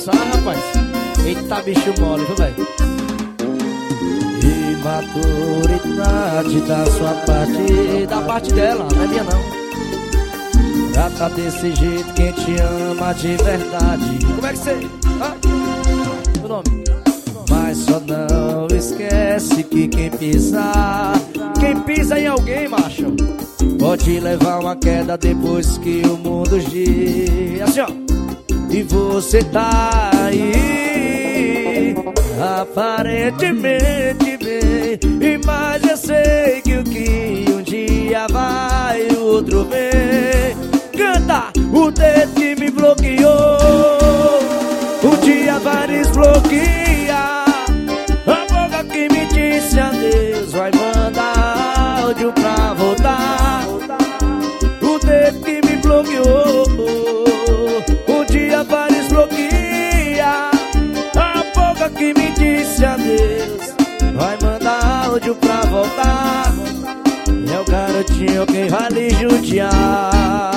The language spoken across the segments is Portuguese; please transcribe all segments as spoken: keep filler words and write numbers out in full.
dançar, rapaz. Eita, bicho mole, viu, velho? Imaturidade da sua parte, da parte dela, não é minha não. Trata desse jeito quem te ama de verdade. Como é que você... Ah? O nome? Mas só não esquece que quem pisar, quem pisa em alguém, macho, pode levar uma queda depois que o mundo gira. Assim, ó. E você tá aí, aparentemente bem, e mas eu sei que o que um dia vai, o outro vem. Canta! O dedo que me bloqueou, um dia vai desbloquear. A boca que me disse adeus vai mandar áudio pra voltar. O dedo que me bloqueou, um dia vai desbloquear. A boca que me disse adeus vai mandar áudio pra voltar. É o garotinho quem vai lhe judiar.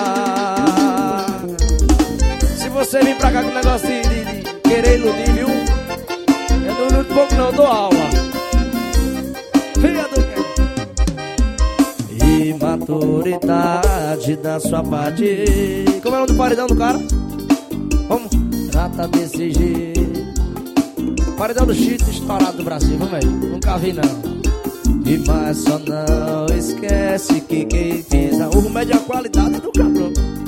Se você vir pra cá com o negócio de, de, de querer iludir, viu? Eu não iludo pouco não, eu dou aula. Filha do quê? Imaturidade da sua parte. Como é o nome do paredão do cara? Vamos, trata desse jeito. Paredão do Chito estourado do Brasil, vamos aí. Nunca vi não. E mas só não esquece que quem fez a urma é de a qualidade do cabrão.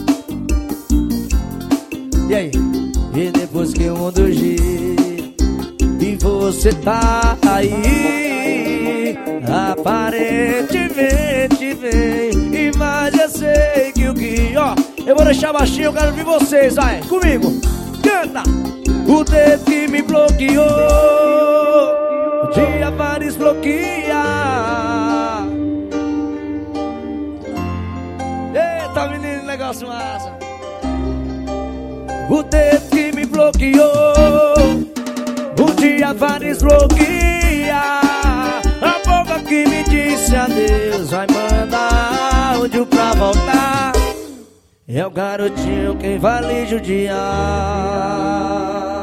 E aí? E depois que o mundo gira e você tá aí, aparentemente vem, e mas eu sei que o que, ó, eu vou deixar baixinho, eu quero ouvir vocês, vai, comigo. Canta! O dedo que me bloqueou, o dia vai desbloquear. Eita, menino, negócio massa. O dedo que me bloqueou, um dia vai desbloquear. A boca que me disse adeus vai mandar áudio pra voltar. É o garotinho quem vai lhe judiar.